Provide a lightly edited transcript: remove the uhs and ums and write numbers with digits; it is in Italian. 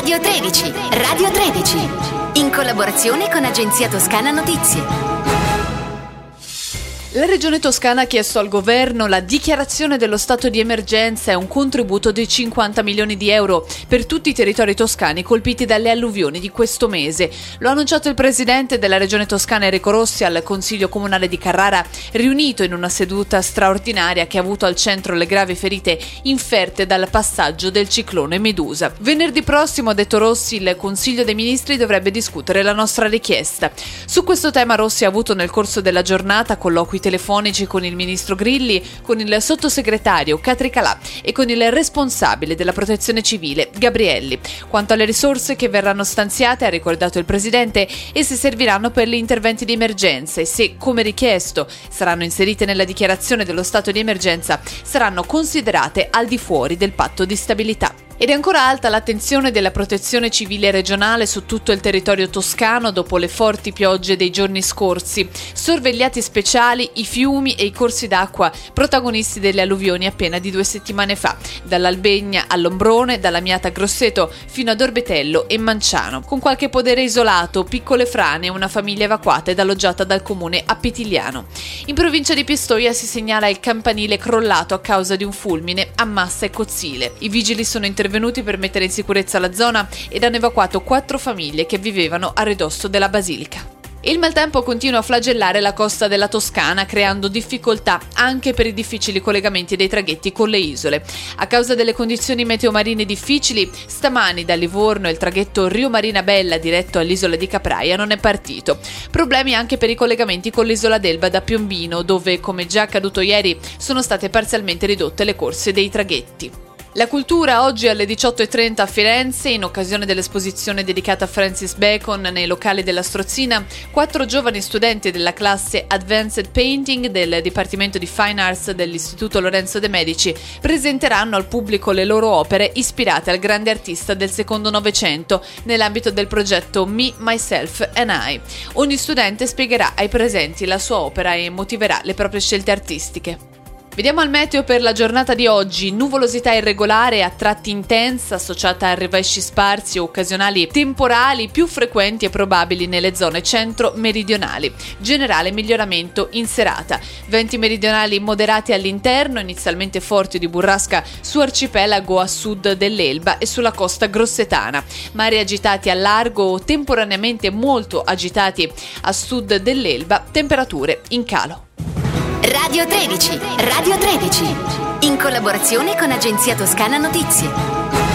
Radio 13, Radio 13, in collaborazione con Agenzia Toscana Notizie. La Regione Toscana ha chiesto al governo la dichiarazione dello stato di emergenza e un contributo di 50 milioni di euro per tutti i territori toscani colpiti dalle alluvioni di questo mese. Lo ha annunciato il presidente della Regione Toscana Enrico Rossi al Consiglio Comunale di Carrara, riunito in una seduta straordinaria che ha avuto al centro le gravi ferite inferte dal passaggio del ciclone Medusa. Venerdì prossimo, ha detto Rossi, il Consiglio dei Ministri dovrebbe discutere la nostra richiesta. Su questo tema Rossi ha avuto nel corso della giornata colloqui telefonici con il ministro Grilli, con il sottosegretario Catricalà e con il responsabile della protezione civile Gabrielli. Quanto alle risorse che verranno stanziate, ha ricordato il presidente, esse serviranno per gli interventi di emergenza e se, come richiesto, saranno inserite nella dichiarazione dello stato di emergenza, saranno considerate al di fuori del patto di stabilità. Ed è ancora alta l'attenzione della protezione civile regionale su tutto il territorio toscano dopo le forti piogge dei giorni scorsi. Sorvegliati speciali i fiumi e i corsi d'acqua, protagonisti delle alluvioni appena di 2 settimane fa, dall'Albegna all'Ombrone, dalla Miata a Grosseto fino ad Orbetello e Manciano. Con qualche podere isolato, piccole frane e una famiglia evacuata ed alloggiata dal comune a Pitigliano. In provincia di Pistoia si segnala il campanile crollato a causa di un fulmine a Massa e Cozzile. I vigili sono intervenuti per mettere in sicurezza la zona ed hanno evacuato 4 famiglie che vivevano a ridosso della Basilica. Il maltempo continua a flagellare la costa della Toscana, creando difficoltà anche per i difficili collegamenti dei traghetti con le isole. A causa delle condizioni meteomarine difficili, stamani da Livorno il traghetto Rio Marina Bella diretto all'isola di Capraia non è partito. Problemi anche per i collegamenti con l'isola d'Elba da Piombino, dove, come già accaduto ieri, sono state parzialmente ridotte le corse dei traghetti. La cultura oggi alle 18:30 a Firenze, in occasione dell'esposizione dedicata a Francis Bacon nei locali della Strozzina, 4 giovani studenti della classe Advanced Painting del Dipartimento di Fine Arts dell'Istituto Lorenzo de' Medici presenteranno al pubblico le loro opere ispirate al grande artista del secondo Novecento nell'ambito del progetto Me, Myself and I. Ogni studente spiegherà ai presenti la sua opera e motiverà le proprie scelte artistiche. Vediamo al meteo per la giornata di oggi. Nuvolosità irregolare, a tratti intensa, associata a rovesci sparsi o occasionali temporali più frequenti e probabili nelle zone centro-meridionali. Generale miglioramento in serata. Venti meridionali moderati all'interno, inizialmente forti di burrasca su arcipelago a sud dell'Elba e sulla costa grossetana. Mari agitati al largo o temporaneamente molto agitati a sud dell'Elba. Temperature in calo. Radio 13, Radio 13, in collaborazione con Agenzia Toscana Notizie.